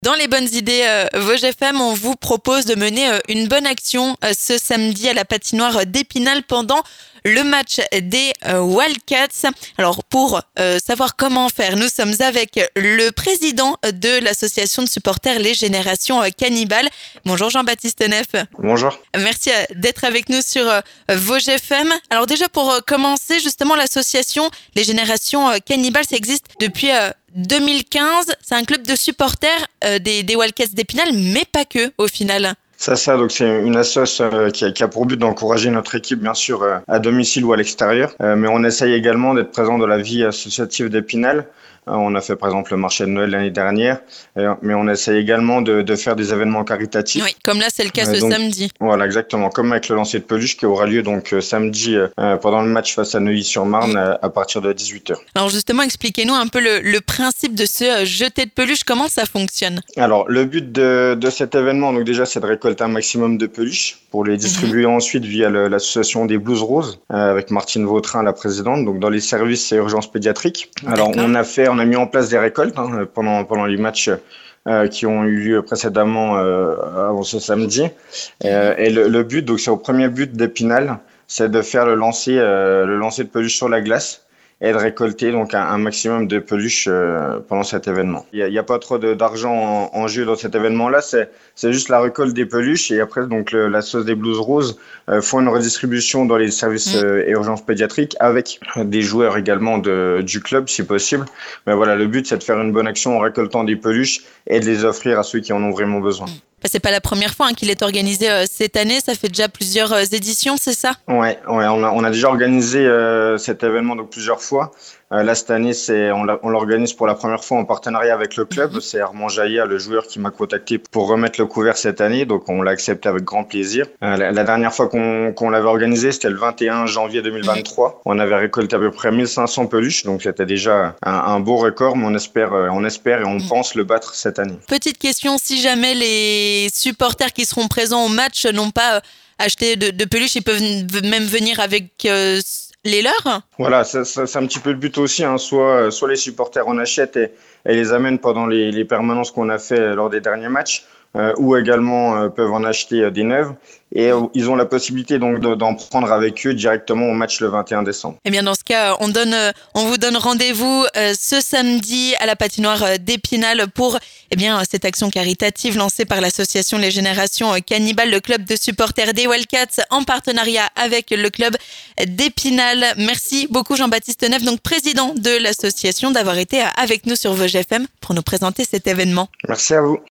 Dans les bonnes idées Vosges FM, on vous propose de mener une bonne action ce samedi à la patinoire d'Épinal pendant le match des Wildcats. Alors pour savoir comment faire, nous sommes avec le président de l'association de supporters Les Générations Cannibales. Bonjour Jean-Baptiste Neff. Bonjour. Merci d'être avec nous sur Vosges FM. Alors déjà pour commencer, justement l'association Les Générations Cannibales, ça existe depuis 2015. C'est un club de supporters des Wildcats d'Épinal, mais pas que au final. Ça, donc c'est une association qui a pour but d'encourager notre équipe, bien sûr, à domicile ou à l'extérieur. Mais on essaye également d'être présent dans la vie associative d'Épinal. On a fait par exemple le marché de Noël l'année dernière, mais on essaye également de faire des événements caritatifs. Oui, comme là c'est le cas ce samedi. Voilà, exactement, comme avec le lancer de peluche qui aura lieu donc samedi pendant le match face à Neuilly-sur-Marne à partir de 18h. Alors justement, expliquez-nous un peu le principe de ce jeter de peluche, comment ça fonctionne? Alors le but de cet événement, donc déjà, c'est de récolter un maximum de peluches pour les distribuer ensuite via l'association des Blues Roses avec Martine Vautrin, la présidente, donc dans les services et urgences pédiatriques. Alors on a mis en place des récoltes pendant les matchs qui ont eu lieu précédemment avant ce samedi. Et le but, donc c'est au premier but d'Épinal, c'est de faire le lancer de peluche sur la glace et de récolter donc un maximum de peluches pendant cet événement. Il y a pas trop d'argent en jeu dans cet événement-là, c'est juste la récolte des peluches et après donc la sauce des Blues Roses font une redistribution dans les services et urgences pédiatriques avec des joueurs également du club si possible. Mais voilà, le but c'est de faire une bonne action en récoltant des peluches et de les offrir à ceux qui en ont vraiment besoin. C'est pas la première fois qu'il est organisé cette année, ça fait déjà plusieurs éditions, c'est ça? Ouais, on a déjà organisé cet événement donc plusieurs fois. Là cette année, on l'organise pour la première fois en partenariat avec le club. C'est Armand Jaillat, le joueur, qui m'a contacté pour remettre le couvert cette année, donc on l'a accepté avec grand plaisir. La dernière fois qu'on l'avait organisé, c'était le 21 janvier 2023. On avait récolté à peu près 1500 peluches, donc c'était déjà un beau record, mais on espère et on pense le battre cette année. Petite question, si jamais les supporters qui seront présents au match n'ont pas acheté de peluches, ils peuvent même venir avec les leurs? Voilà, c'est un petit peu le but aussi, hein. Soit les supporters en achètent et les amènent pendant les permanences qu'on a fait lors des derniers matchs, ou également peuvent en acheter des neuves. Et ils ont la possibilité donc d'en prendre avec eux directement au match le 21 décembre. Eh bien dans ce cas, on vous donne rendez-vous ce samedi à la patinoire d'Épinal pour cette action caritative lancée par l'association Les Générations Cannibales, le club de supporters des Wildcats en partenariat avec le club d'Épinal. Merci beaucoup Jean-Baptiste Neff, donc président de l'association, d'avoir été avec nous sur Vosges FM pour nous présenter cet événement. Merci à vous.